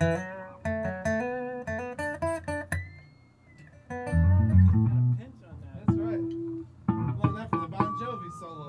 That's right. Love that for the Bon Jovi solo.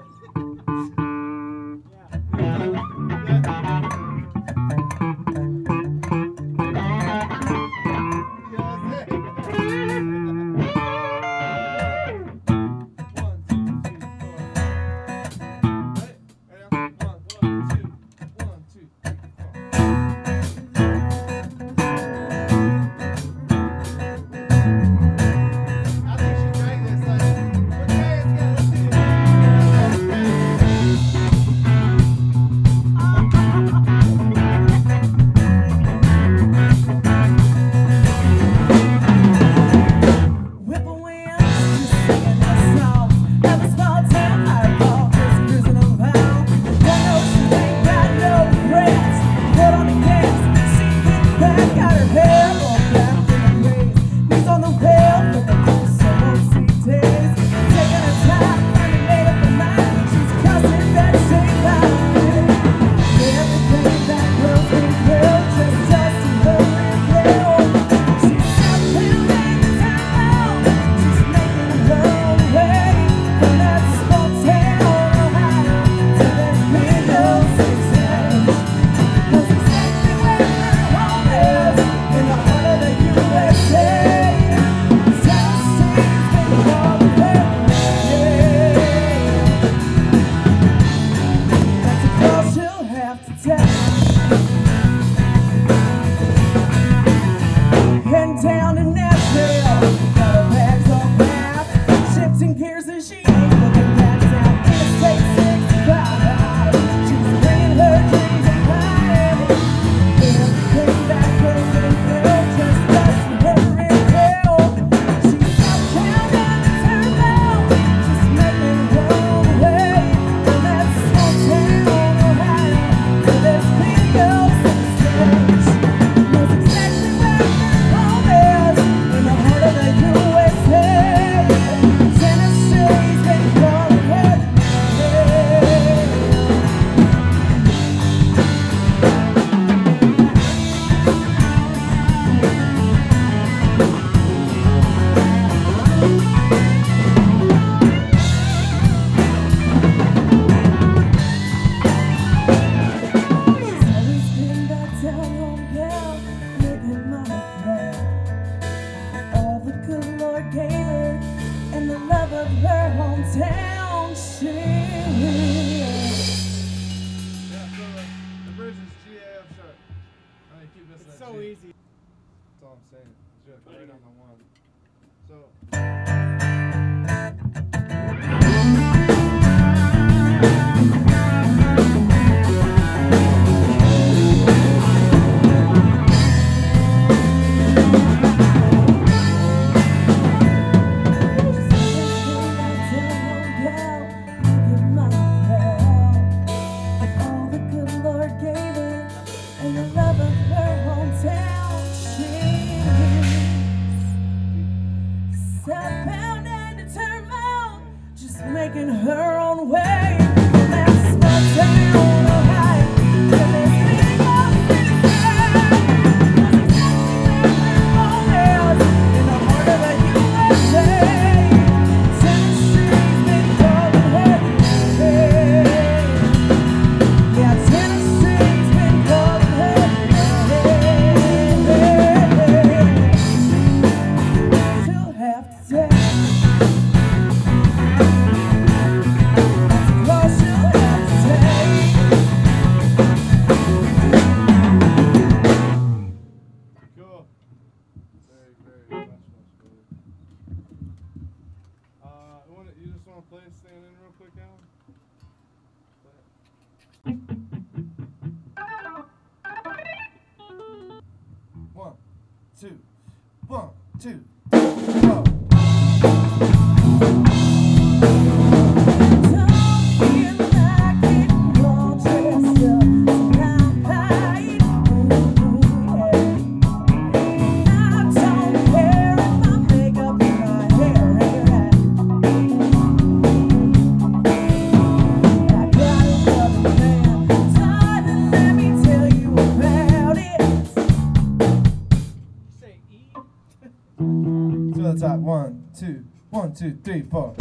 to the top. 1, 2, 1, 2, 3, 4.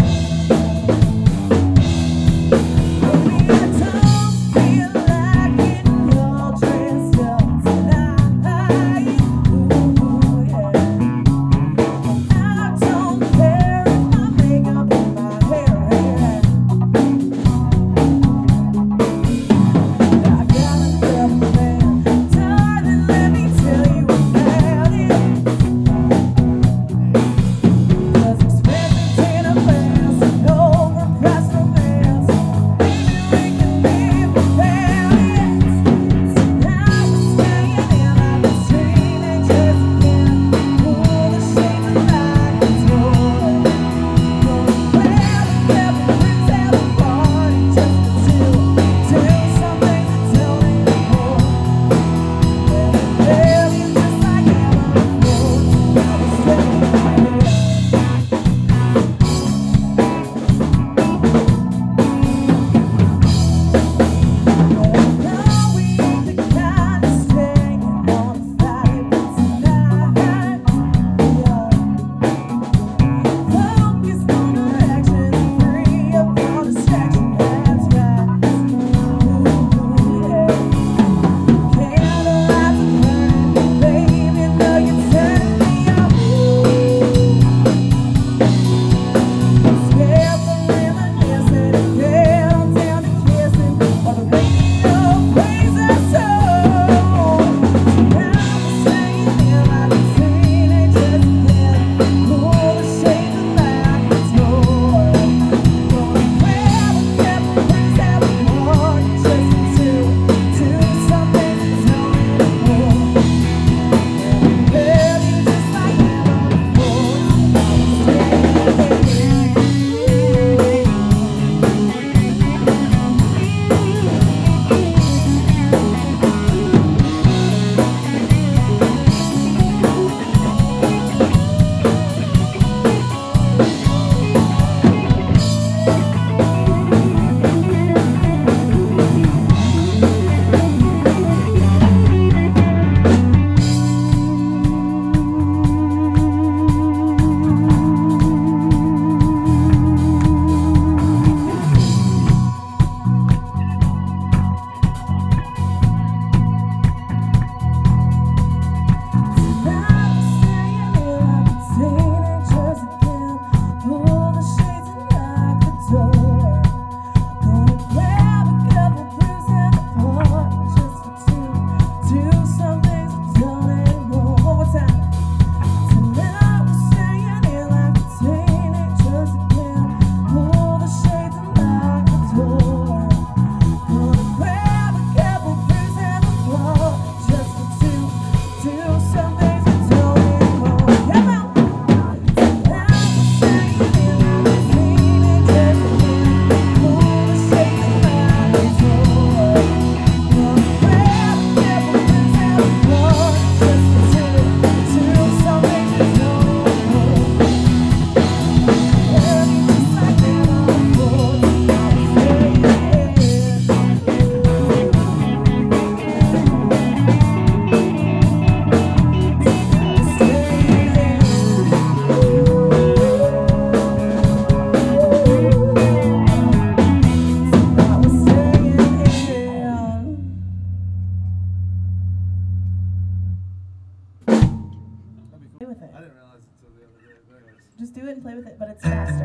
Just do it and play with it, but it's faster.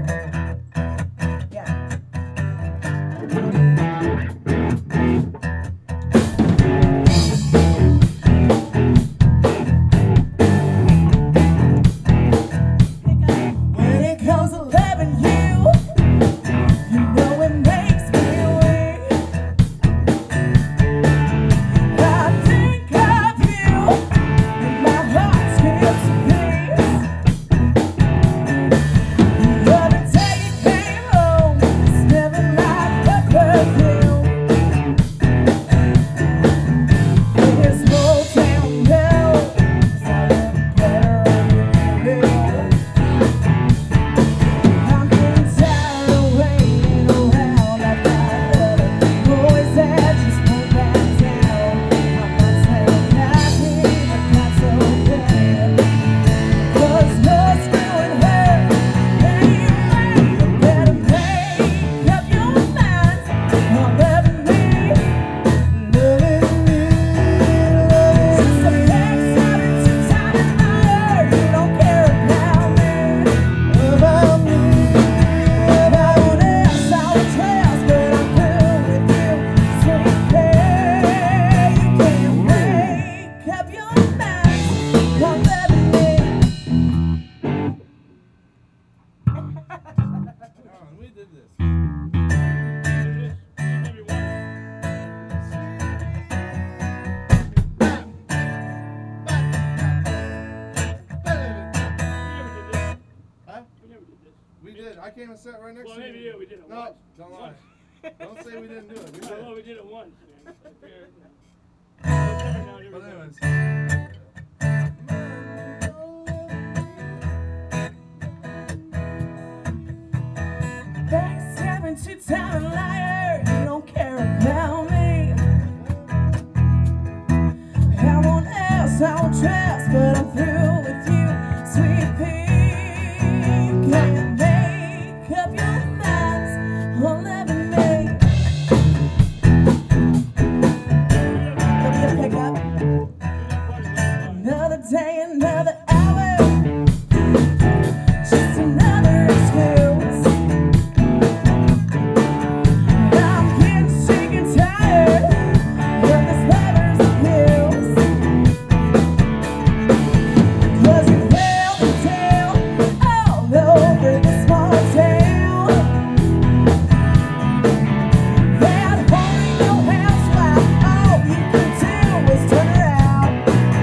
Yeah. When it comes to loving you, you know it makes me weak. I think of you, and my heart skips a beat. The other day you came home, smelling like pepper. I came and sat right next Well, to maybe you. we did it No, once. don't lie. Don't say we didn't do it. We did. Well, we did it once, man. It's different now, But different anyways. Backstabbing, two-time liar, you don't care about me. I won't ask, I won't trust, but I'm through with you, sweet pea. Can't make up your minds on loving me. Let me pick up another day, another hour, just another excuse. I'm getting sick and tired of this lover's abuse. 'Cause you failed to tell all over the small town that holding your hands while all you could do was turn around.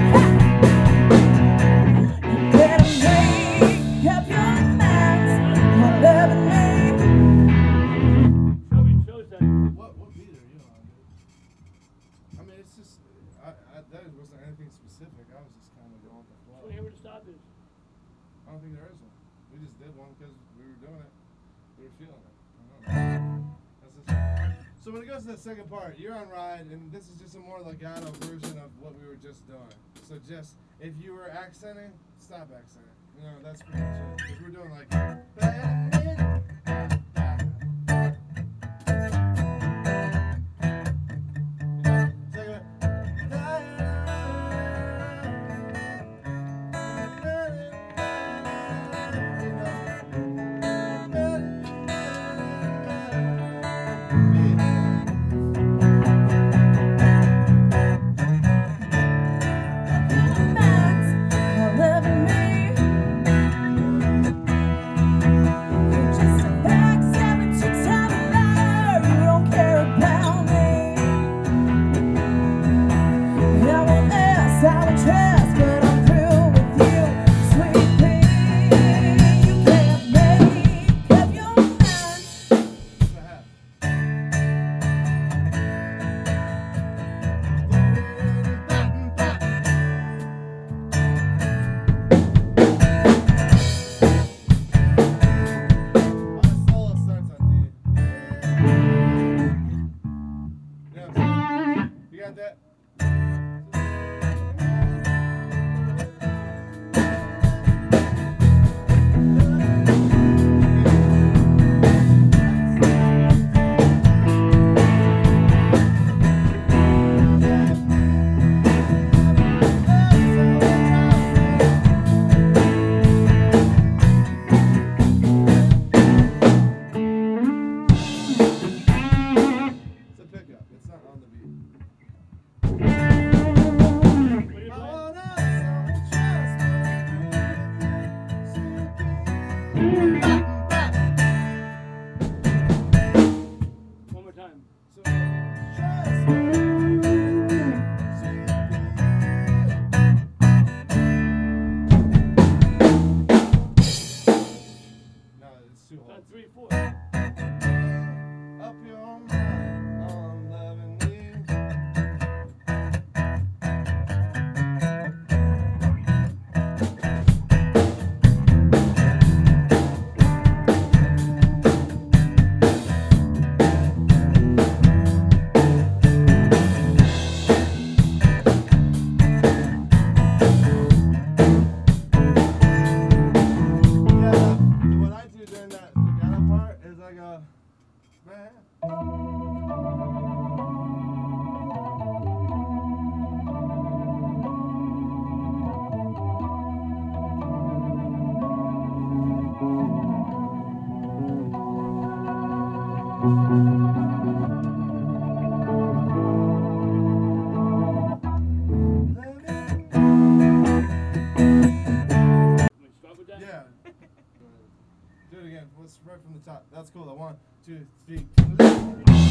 You better make up your minds on loving me. shows that. What beat are you on, dude? I mean, it's just, that wasn't anything specific. I was just kind of going with the flow. So here where to stop is. I don't think there is one. We just did one because we were doing it. We were feeling it. I don't know. That's just, so when it goes to the second part, you're on ride, and this is just a more legato version of what we were just doing. So just, if you were accenting, stop accenting. You know, that's pretty much it. Because we're doing like. Minds on loving me. You're just a backstabbing, two-time liar. You don't care about me. I won't ask, I won't trust, but I'm through with you, sweet pea. You can't make up your mind. You got that? It's a pickup. It's not on the beat. What are you playing? One more time. No, it's too It's on hard. 3, 4. Up your mind on loving me. Yeah, what I do during that legato part is I go, man. Can we start with that? Yeah. Do it again. Let's right from the top. That's cool. 1, 2, 3.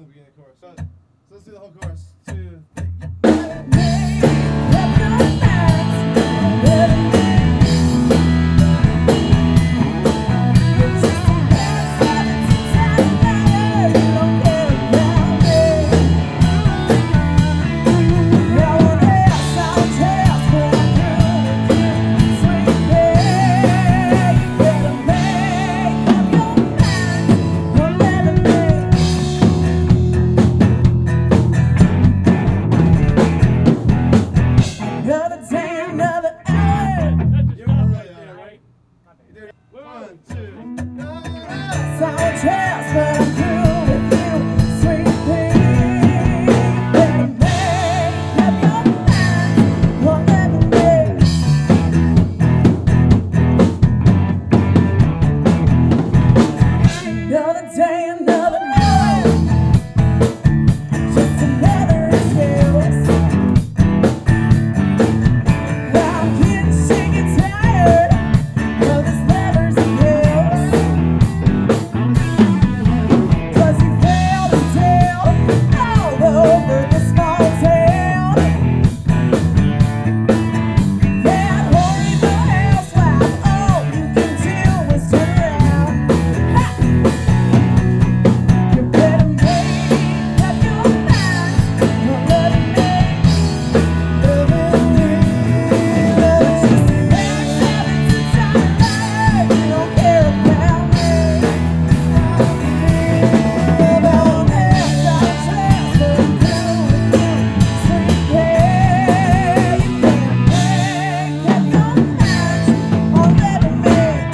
the beginning of the chorus. So let's do the whole chorus. 2, 3. Another day, another hour. That's a stop right there, right? Wait, 1, wait, 2. Sour chest, but I'm through with you, sweet pea. Better make up your mind, or never make. Another day, another hour. Just another excuse. I'm getting sick and tired of this letters of yours. 'Cause you failed to tell all over the small town. That horrible housewife, all you can do is turn around. Ha! You better make up your mind, or let it make. Loving me, loving just the habits inside life. You don't care about me. About this, I'll transfer through with you, sweet pea. You can't make up your mind, or let it make.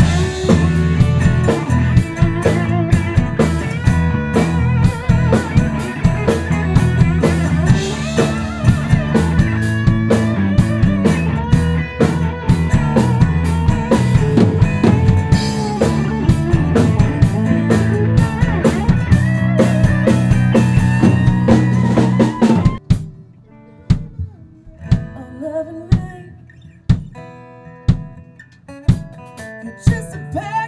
Oh, loving me, you're just a pack